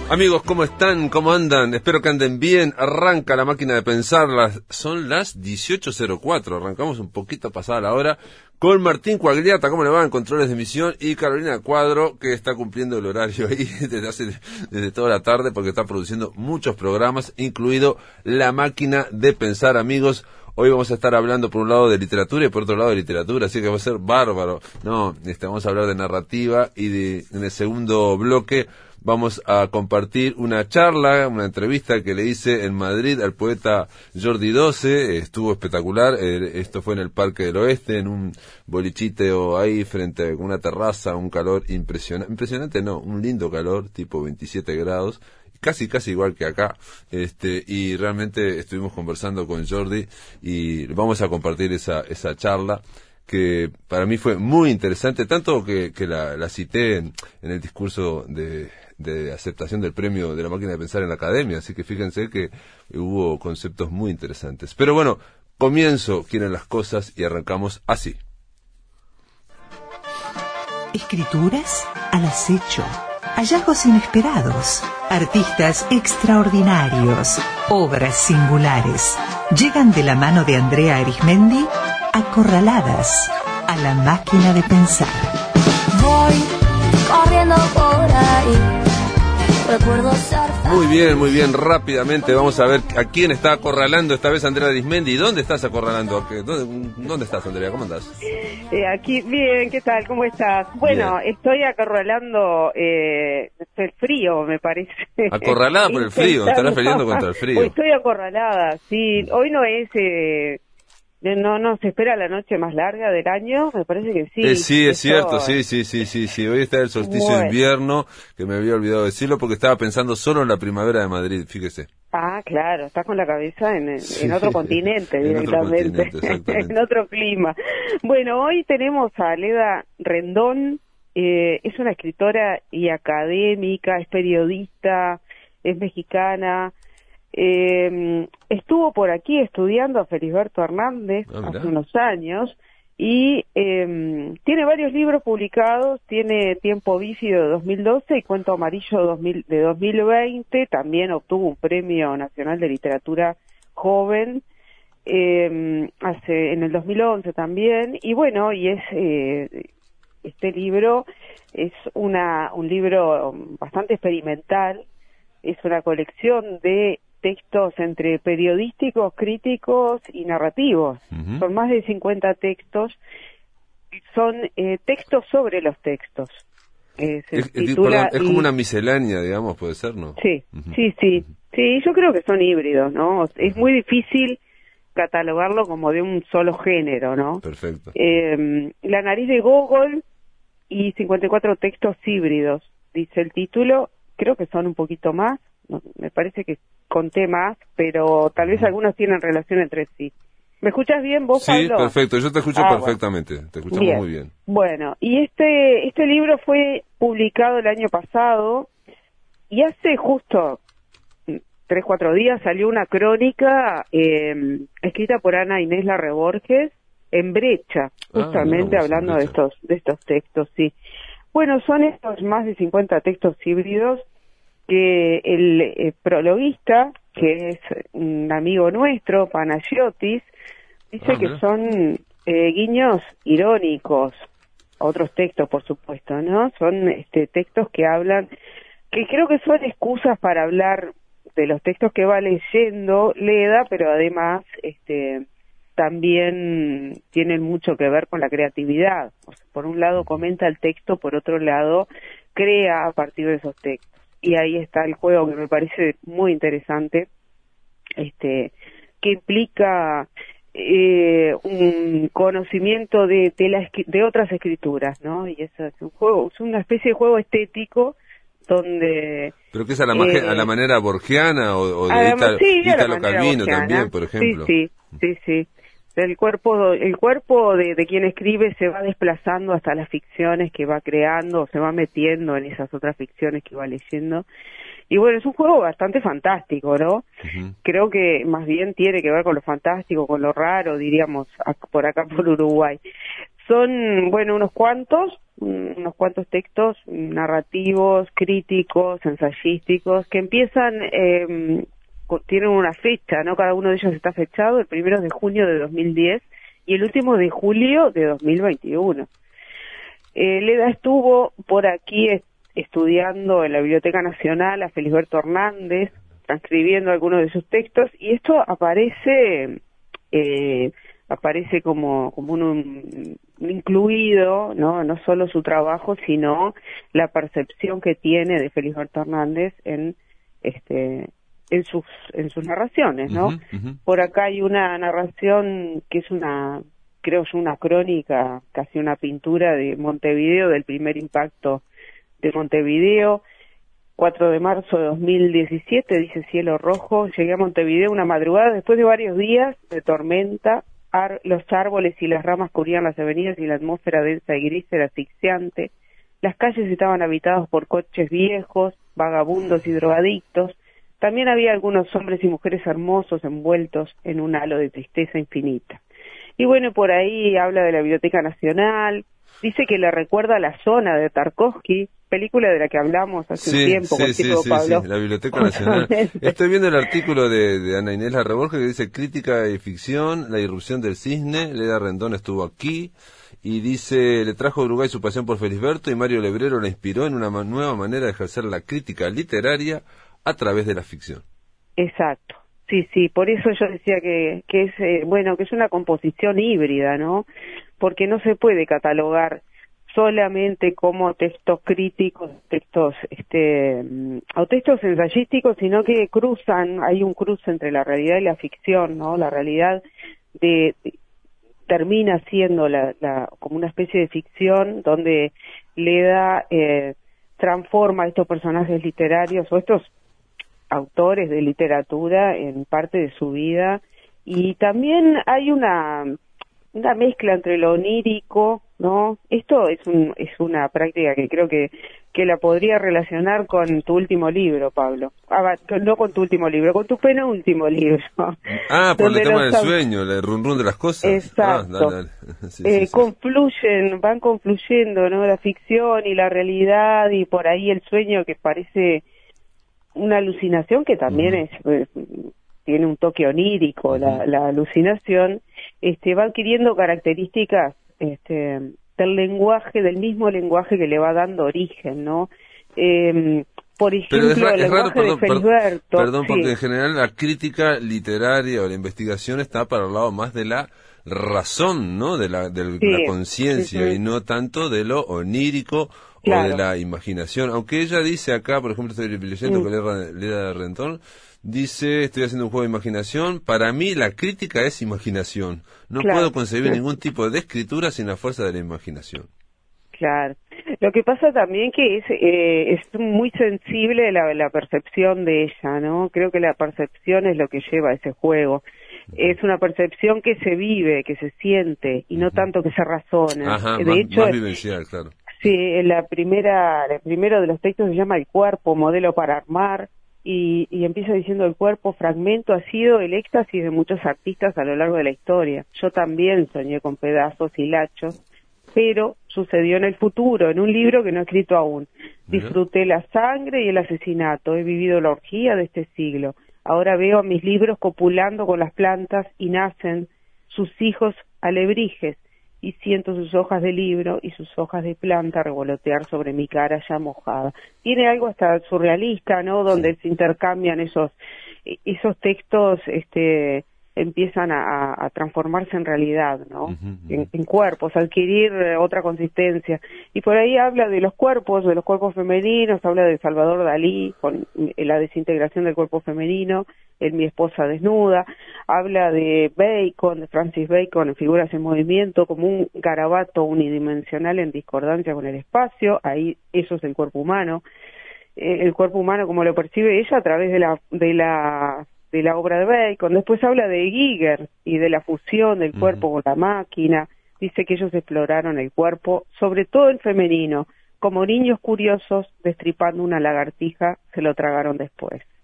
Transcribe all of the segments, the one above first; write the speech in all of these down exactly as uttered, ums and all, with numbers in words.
Amigos, ¿cómo están? ¿Cómo andan? Espero que anden bien. Arranca la máquina de pensar. Las, son las dieciocho cero cuatro. Arrancamos un poquito pasada la hora con Martín Quagliata, ¿cómo le va? En controles de emisión. Y Carolina Cuadro, que está cumpliendo el horario ahí desde, hace, desde toda la tarde porque está produciendo muchos programas, incluido La Máquina de Pensar, amigos. Hoy vamos a estar hablando por un lado de literatura y por otro lado de literatura, así que va a ser bárbaro. No, este, vamos a hablar de narrativa y de, en el segundo bloque vamos a compartir una charla, una entrevista que le hice en Madrid al poeta Jordi Doce. Estuvo espectacular. Eh, esto fue en el Parque del Oeste, en un bolichiteo ahí frente a una terraza, un calor impresionante. Impresionante no, un lindo calor, tipo veintisiete grados. Casi, casi igual que acá, este, y realmente estuvimos conversando con Jordi y vamos a compartir esa, esa charla que para mí fue muy interesante, tanto que, que la, la cité en, en el discurso de, de aceptación del premio de la máquina de pensar en la academia, así que fíjense que hubo conceptos muy interesantes. Pero bueno, comienzo, quieren las cosas y arrancamos así. Escrituras al acecho. Hallazgos inesperados, artistas extraordinarios, obras singulares, llegan de la mano de Andrea Arismendi, acorraladas a la máquina de pensar. Voy corriendo por ahí, recuerdo ser feliz. Muy bien, muy bien, rápidamente vamos a ver a quién está acorralando esta vez Andrea Arismendi. ¿Dónde estás acorralando? ¿Dónde, dónde estás, Andrea? ¿Cómo andás? Eh, aquí, bien, ¿qué tal? ¿Cómo estás? Bueno, bien. Estoy acorralando eh, el frío, me parece. Acorralada por el frío, estarás peleando contra el frío. Estoy acorralada, sí. Hoy no es... Eh, no no se espera la noche más larga del año, me parece que sí. Eh, sí, es Esto... cierto, sí, sí, sí, sí, sí. Hoy está el solsticio bueno. de invierno, que me había olvidado decirlo porque estaba pensando solo en la primavera de Madrid, fíjese. Ah, claro, estás con la cabeza en, sí, en otro continente en directamente, otro continente, en otro clima. Bueno, hoy tenemos a Leda Rendón, eh, es una escritora y académica, es periodista, es mexicana. Eh, estuvo por aquí estudiando a Felisberto Hernández ah, hace unos años y eh, tiene varios libros publicados, tiene Tiempo Bífido de dos mil doce y Cuento Amarillo de dos mil veinte, también obtuvo un Premio Nacional de Literatura Joven eh, hace en el dos mil once también, y bueno, y es eh, este libro es una un libro bastante experimental, es una colección de textos entre periodísticos, críticos y narrativos. Uh-huh. Son más de cincuenta textos, son eh, textos sobre los textos. Eh, se es, titula, perdón, es como una miscelánea, digamos, puede ser, ¿no? Sí, uh-huh. sí, sí. Uh-huh. Sí, yo creo que son híbridos, ¿no? Es muy difícil catalogarlo como de un solo género, ¿no? Perfecto. Eh, La nariz de Gogol y cincuenta y cuatro textos híbridos, dice el título. Creo que son un poquito más. No, me parece que conté más, pero tal vez algunos tienen relación entre sí. ¿Me escuchas bien vos, sí, Pablo? Sí, perfecto, yo te escucho ah, perfectamente, bueno. Te escuchamos bien. muy bien. Bueno, y este este libro fue publicado el año pasado y hace justo tres, cuatro días salió una crónica eh, escrita por Ana Inés Larreborges en Brecha, justamente ah, hablando de estos de estos textos, sí. Bueno, son estos más de cincuenta textos híbridos que el eh, prologuista, que es un amigo nuestro, Panagiotis, dice ah, que son eh, guiños irónicos, otros textos, por supuesto, ¿no? Son este, textos que hablan, que creo que son excusas para hablar de los textos que va leyendo Leda, pero además este, también tienen mucho que ver con la creatividad. O sea, por un lado comenta el texto, por otro lado crea a partir de esos textos. Y ahí está el juego que me parece muy interesante, este, que implica eh, un conocimiento de de, la, de otras escrituras, ¿no? Y eso es un juego, es una especie de juego estético donde... ¿Pero qué es a la, eh, a la manera borgiana o, o de Ítalo, sí, Ítalo Calvino también, por ejemplo? Sí, sí, sí, sí. El cuerpo, el cuerpo de, de quien escribe se va desplazando hasta las ficciones que va creando, se va metiendo en esas otras ficciones que va leyendo. Y bueno, es un juego bastante fantástico, ¿no? Uh-huh. Creo que más bien tiene que ver con lo fantástico, con lo raro, diríamos, por acá por Uruguay. Son, bueno, unos cuantos, unos cuantos textos narrativos, críticos, ensayísticos, que empiezan, eh, tienen una fecha, ¿no? Cada uno de ellos está fechado, el primero es de junio de dos mil diez y el último de julio de dos mil veintiuno. Eh, Leda estuvo por aquí est- estudiando en la Biblioteca Nacional a Felisberto Hernández, transcribiendo algunos de sus textos, y esto aparece eh, aparece como, como un, un incluido, ¿no? No solo su trabajo, sino la percepción que tiene de Felisberto Hernández en este en sus en sus narraciones, ¿no? Uh-huh, uh-huh. Por acá hay una narración que es una, creo yo, una crónica, casi una pintura de Montevideo, del primer impacto de Montevideo. cuatro de marzo de dos mil diecisiete, dice cielo rojo, llegué a Montevideo una madrugada después de varios días de tormenta, ar- los árboles y las ramas cubrían las avenidas y la atmósfera densa y gris era asfixiante, las calles estaban habitadas por coches viejos, vagabundos y drogadictos, también había algunos hombres y mujeres hermosos envueltos en un halo de tristeza infinita. Y bueno, por ahí habla de la Biblioteca Nacional, dice que le recuerda a la zona de Tarkovsky, película de la que hablamos hace Sí, un tiempo sí, contigo, sí, sí, Pablo. sí, la Biblioteca Nacional. Estoy viendo el artículo de, de Ana Inés Larreborge que dice Crítica y ficción, la irrupción del cisne, Leda Rendón estuvo aquí, y dice, le trajo a Uruguay su pasión por Felisberto y Mario Lebrero la inspiró en una ma- nueva manera de ejercer la crítica literaria a través de la ficción. Exacto, sí, sí, por eso yo decía que, que es, eh, bueno, que es una composición híbrida, ¿no? Porque no se puede catalogar solamente como textos críticos, textos, este, mm, o textos ensayísticos, sino que cruzan, hay un cruce entre la realidad y la ficción, ¿no? La realidad de, de- termina siendo la, la, como una especie de ficción donde Leda eh, transforma a estos personajes literarios o estos autores de literatura en parte de su vida, y también hay una una mezcla entre lo onírico, ¿no? Esto es un es una práctica que creo que que la podría relacionar con tu último libro, Pablo. Ah, va, no con tu último libro, con tu penúltimo libro. Ah, por el Donde tema los del au- sueño, el run run de las cosas. Ah, Exacto. dale, dale. Sí, Eh, sí, sí. confluyen, van confluyendo, ¿no? La ficción y la realidad, y por ahí el sueño que parece una alucinación, que también Ujú. es eh, tiene un toque onírico, Ujú. la, la alucinación, este, va adquiriendo características este, del lenguaje, del mismo lenguaje que le va dando origen, ¿no? Eh, por Pero es, ejemplo, ra- el es raro, lenguaje de perdón, per- Felisberto, perdón, sí, porque en general la crítica literaria o la investigación está para el lado más de la razón, ¿no? De la, de sí, la conciencia ujú, y no tanto de lo onírico o de claro, la imaginación. Aunque ella dice acá, por ejemplo, estoy leyendo mm, que Leda Leda Rentón, dice, estoy haciendo un juego de imaginación, para mí la crítica es imaginación. No puedo claro. concebir ningún tipo de escritura sin la fuerza de la imaginación. Claro. Lo que pasa también que es eh, es muy sensible la, la percepción de ella, ¿no? Creo que la percepción es lo que lleva a ese juego. Es una percepción que se vive, que se siente, y no Ujú. tanto que se razona. Ajá, De más, hecho, más vivencial, claro. sí, en la primera, el primero de los textos se llama El cuerpo, modelo para armar, y, y empieza diciendo el cuerpo, fragmento, ha sido el éxtasis de muchos artistas a lo largo de la historia. Yo también soñé con pedazos y lachos, pero sucedió en el futuro, en un libro que no he escrito aún. Mira. Disfruté la sangre y el asesinato, he vivido la orgía de este siglo. Ahora veo a mis libros copulando con las plantas y nacen sus hijos alebrijes, y siento sus hojas de libro y sus hojas de planta revolotear sobre mi cara ya mojada. Tiene algo hasta surrealista, ¿no? Donde se intercambian esos esos textos, este empiezan a, a transformarse en realidad, ¿no? Ujú, ujú. En, en cuerpos, adquirir eh, otra consistencia. Y por ahí habla de los cuerpos, de los cuerpos femeninos, habla de Salvador Dalí, con eh, la desintegración del cuerpo femenino, en Mi esposa desnuda, habla de Bacon, de Francis Bacon, en Figuras en movimiento, como un garabato unidimensional en discordancia con el espacio, ahí eso es el cuerpo humano. Eh, el cuerpo humano como lo percibe ella a través de la de la de la obra de Bacon. Después habla de Giger y de la fusión del cuerpo Ujú. con la máquina. Dice que ellos exploraron el cuerpo, sobre todo el femenino, como niños curiosos destripando una lagartija, se lo tragaron después.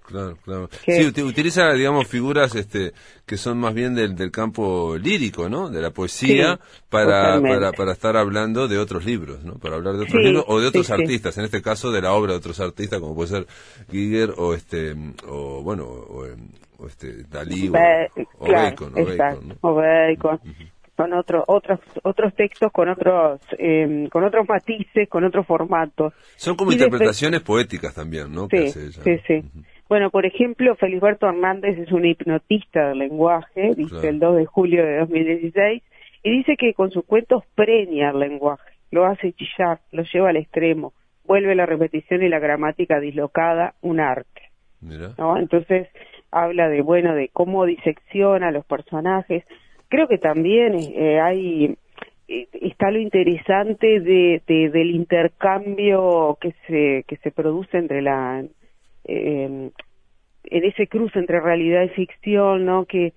Claro, claro. Que, sí, ut- utiliza, digamos, figuras este que son más bien del, del campo lírico, ¿no? De la poesía, sí, para, totalmente. para para estar hablando de otros libros, ¿no? Para hablar de otros Sí, libros o de otros sí, artistas, sí. en este caso de la obra de otros artistas, como puede ser Giger o este, o bueno, o, o este Dalí o, Be- o claro, Bacon, o exacto, Bacon, ¿no? o Bacon. Son otros otros otros textos con otros eh, con otros matices, con otros formatos. Son como Y después, interpretaciones poéticas también, ¿no? Que sí, hace ella, sí, ¿no? sí. Ujú. Bueno, por ejemplo, Felisberto Hernández es un hipnotista del lenguaje, dice Claro. el dos de julio de dos mil dieciséis, y dice que con sus cuentos preña el lenguaje, lo hace chillar, lo lleva al extremo, vuelve la repetición y la gramática dislocada un arte, Mira. ¿no? Entonces habla de, bueno, de cómo disecciona los personajes. Creo que también eh, hay eh, está lo interesante de, de del intercambio que se que se produce entre la eh, en ese cruce entre realidad y ficción, ¿no? Que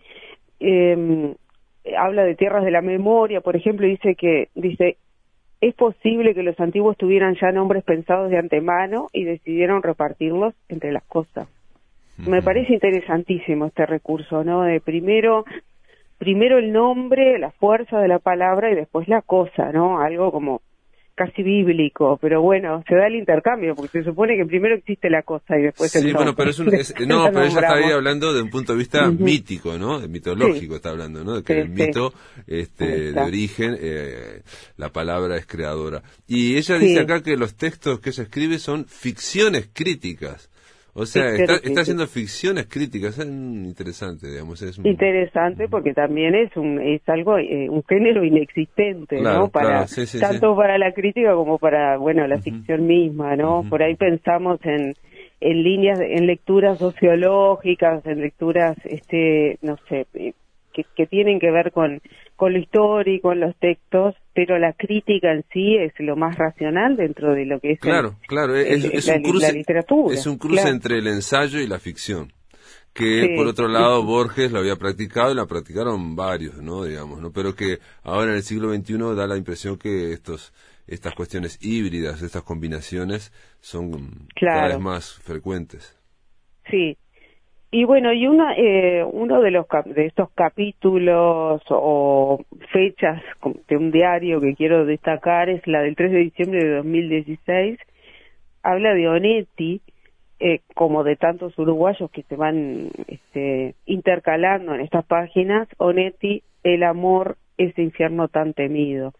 eh, habla de tierras de la memoria, por ejemplo, dice que dice es posible que los antiguos tuvieran ya nombres pensados de antemano y decidieron repartirlos entre las cosas. Me parece interesantísimo este recurso, ¿no? De primero primero el nombre, la fuerza de la palabra y después la cosa, ¿no? Algo como casi bíblico, pero bueno, se da el intercambio, porque se supone que primero existe la cosa y después el Sí, nombre. bueno, pero es un, es, no, La pero ella está ahí nombramos. hablando de un punto de vista Ujú. mítico, ¿no? De mitológico Sí. está hablando, ¿no? De que Sí, el sí. mito, Ahí este, de está. origen, eh, la palabra es creadora. Y ella Sí. dice acá que los textos que ella escribe son ficciones críticas. O sea, Ficciones está, está críticas. haciendo ficciones críticas, es mm, interesante, digamos, es un- Interesante porque también es un es algo eh, un género inexistente, Claro, ¿no? Para claro, sí, sí, tanto sí. para la crítica como para, bueno, la Ujú. ficción misma, ¿no? Ujú. Por ahí pensamos en en líneas en lecturas sociológicas, en lecturas este, no sé, eh, que, que tienen que ver con con lo histórico, con los textos, pero la crítica en sí es lo más racional dentro de lo que es el- Claro, claro, es, el- es la, un li- cruce, la literatura. es un cruce Claro. entre el ensayo y la ficción. Que Sí, por otro lado sí. Borges lo había practicado y la practicaron varios, ¿no? Digamos, ¿no? Pero que ahora en el siglo veintiuno da la impresión que estos estas cuestiones híbridas, estas combinaciones son cada Claro. vez más frecuentes. Sí. Y bueno, y una, eh, uno de los cap- de estos capítulos o fechas de un diario que quiero destacar es la del tres de diciembre de dos mil dieciséis. Habla de Onetti, eh, como de tantos uruguayos que se van este, intercalando en estas páginas. Onetti, el amor, ese infierno tan temido.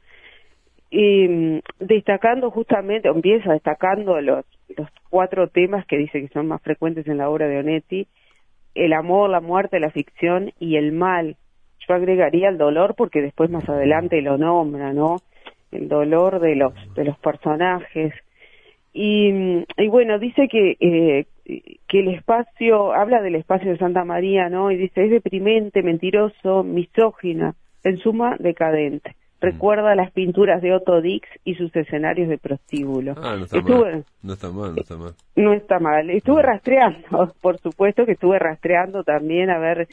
Y mm, destacando justamente, empieza destacando los, los cuatro temas que dice que son más frecuentes en la obra de Onetti: el amor, la muerte, la ficción y el mal. Yo agregaría el dolor porque después más adelante lo nombra, ¿no? El dolor de los de los personajes. Y, y bueno, dice que eh, que el espacio, habla del espacio de Santa María, ¿no? Y dice, es deprimente, mentiroso, misógina, en suma, decadente. Recuerda las pinturas de Otto Dix y sus escenarios de prostíbulo. Ah, no está Estuve, mal, no está mal, no está mal. no está mal. Estuve rastreando, por supuesto que estuve rastreando también a ver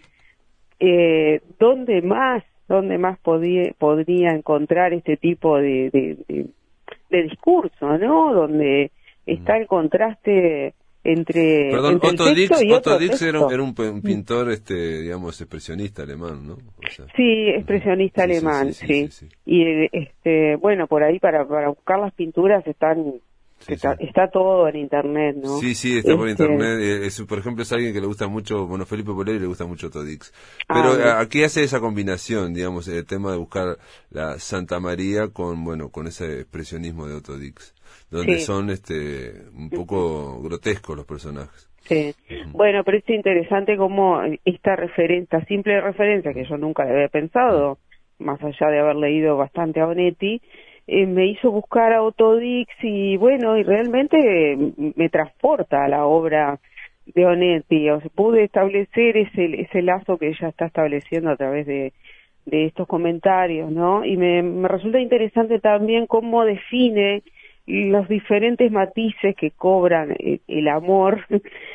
eh, dónde más, dónde más podía, podría encontrar este tipo de, de, de, de discurso, ¿no? Donde está el contraste entre, Perdón, entre Otto el texto Dix, y Otto otro Dix era, un- texto. era un, pe- un pintor, este, digamos, expresionista alemán, ¿no? O sea, Sí, expresionista sí, sí, alemán, sí, sí. sí, sí, sí. Y eh, este, bueno, por ahí para para buscar las pinturas están Sí, está, sí. está todo en internet, ¿no? Sí, sí, está por Este, internet. Eh, es, por ejemplo, es alguien que le gusta mucho, bueno, Felipe Boleri le gusta mucho Otto Dix. Ah, Pero bien. eh, aquí hace esa combinación, digamos, el tema de buscar la Santa María con, bueno, con ese expresionismo de Otto Dix, donde Sí. son, este, un poco grotescos los personajes. Sí. Bueno, pero es interesante cómo esta referencia, simple referencia que yo nunca le había pensado, más allá de haber leído bastante a Onetti, eh, me hizo buscar a Otto Dix y bueno, y realmente me transporta a la obra de Onetti. O sea, pude establecer ese ese lazo que ella está estableciendo a través de de estos comentarios, ¿no? Y me, me resulta interesante también cómo define los diferentes matices que cobran el, el amor,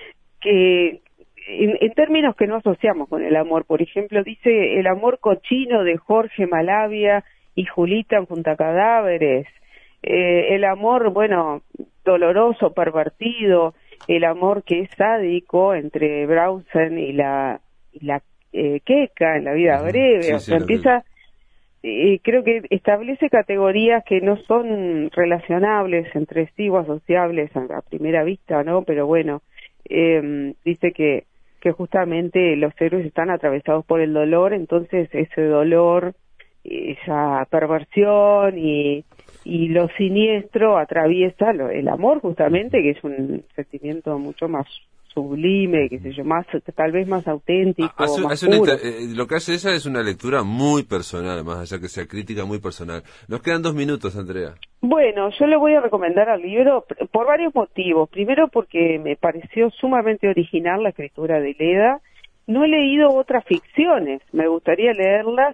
que en, en términos que no asociamos con el amor. Por ejemplo, dice el amor cochino de Jorge Malavia y Julita en Junta Cadáveres, eh, el amor, bueno, doloroso, pervertido, el amor que es sádico entre Brausen y la, y la eh, Queca en La vida breve, sí, o sí, sea, empieza... Eh, creo que establece categorías que no son relacionables entre sí o asociables a, a primera vista, ¿no? Pero bueno, eh, dice que, que justamente los héroes están atravesados por el dolor, entonces ese dolor, esa perversión y, y lo siniestro atraviesa lo, el amor justamente, que es un sentimiento mucho más sublime, qué sé yo, más, tal vez más auténtico, Hace, más hace una puro. inter- eh, lo que hace esa es una lectura muy personal, más allá que sea crítica, muy personal. Nos quedan dos minutos, Andrea. Bueno, yo le voy a recomendar al libro p- por varios motivos. Primero porque me pareció sumamente original la escritura de Leda. No he leído otras ficciones, me gustaría leerlas.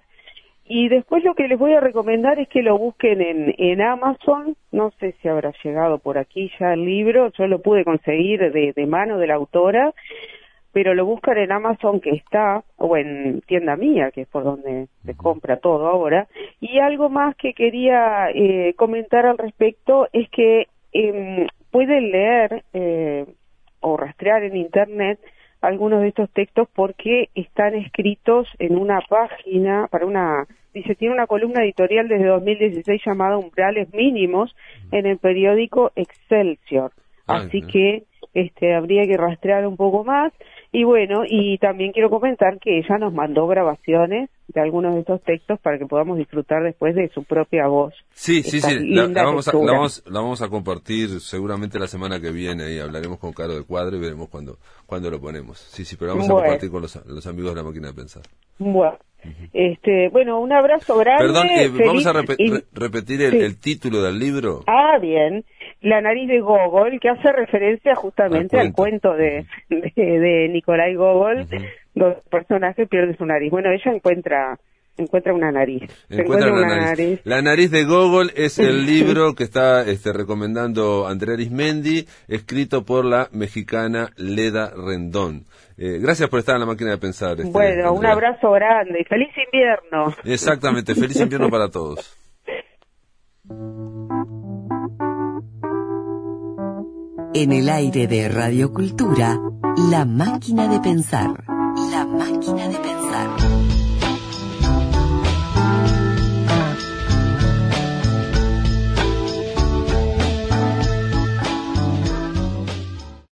Y después lo que les voy a recomendar es que lo busquen en, en Amazon. No sé si habrá llegado por aquí ya el libro, yo lo pude conseguir de, de mano de la autora, pero lo buscan en Amazon, que está, o en Tienda Mía, que es por donde se compra todo ahora. Y algo más que quería eh, comentar al respecto es que eh, pueden leer eh, o rastrear en Internet algunos de estos textos porque están escritos en una página, para una, dice, tiene una columna editorial desde dos mil dieciséis llamada Umbrales Mínimos en el periódico Excelsior. Ah, Así no. que este habría que rastrear un poco más. Y bueno, y también quiero comentar que ella nos mandó grabaciones de algunos de estos textos para que podamos disfrutar después de su propia voz. Sí, sí, Esta sí, la, linda la vamos a, la, lectura. vamos, la vamos a compartir seguramente la semana que viene y hablaremos con Caro de Cuadro y veremos cuándo, cuándo lo ponemos. Sí, sí, pero vamos a Bueno. compartir con los, los amigos de La Máquina de Pensar. Bueno, este, bueno, un abrazo grande. Perdón, eh, vamos feliz a repe- y- re- repetir el, sí. el título del libro. Ah, bien. La nariz de Gogol, que hace referencia justamente Al al cuento, de, de, de Nikolai Gogol, Ujú. donde el personaje pierde su nariz. Bueno, ella encuentra encuentra una nariz. Se Encuentra una nariz. La nariz de Gogol es el libro que está este, recomendando Andrea Arismendi, escrito por la mexicana Leda Rendón. Eh, gracias por estar en La Máquina de Pensar. Este, Bueno, un Andrea. abrazo grande y feliz invierno. Exactamente, feliz invierno para todos. En el aire de Radio Cultura, La Máquina de Pensar. La Máquina de Pensar.